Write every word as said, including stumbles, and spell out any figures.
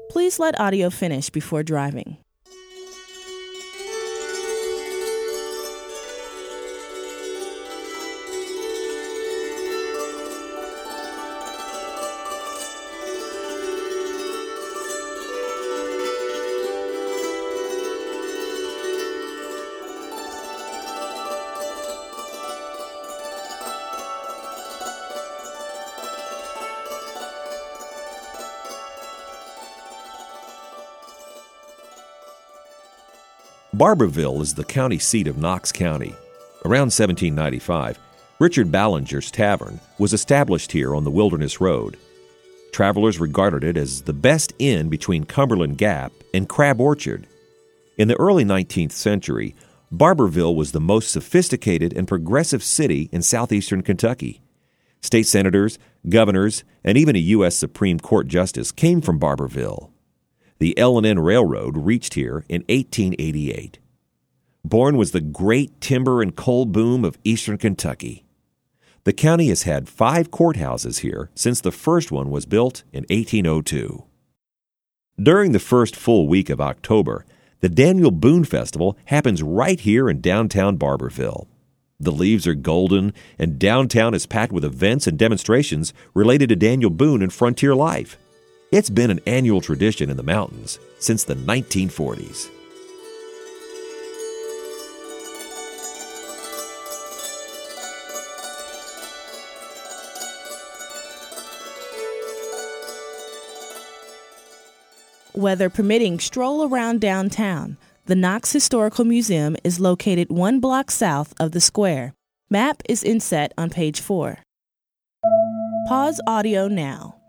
Please let audio finish before driving. Barbourville is the county seat of Knox County. Around seventeen ninety-five, Richard Ballinger's Tavern was established here on the Wilderness Road. Travelers regarded it as the best inn between Cumberland Gap and Crab Orchard. In the early nineteenth century, Barbourville was the most sophisticated and progressive city in southeastern Kentucky. State senators, governors, and even a U S Supreme Court justice came from Barbourville. The L and N Railroad reached here in eighteen eighty-eight. Born was the great timber and coal boom of eastern Kentucky. The county has had five courthouses here since the first one was built in eighteen oh two. During the first full week of October, the Daniel Boone Festival happens right here in downtown Barbourville. The leaves are golden, and downtown is packed with events and demonstrations related to Daniel Boone and frontier life. It's been an annual tradition in the mountains since the nineteen forties. Weather permitting, stroll around downtown. The Knox Historical Museum is located one block south of the square. Map is inset on page four. Pause audio now.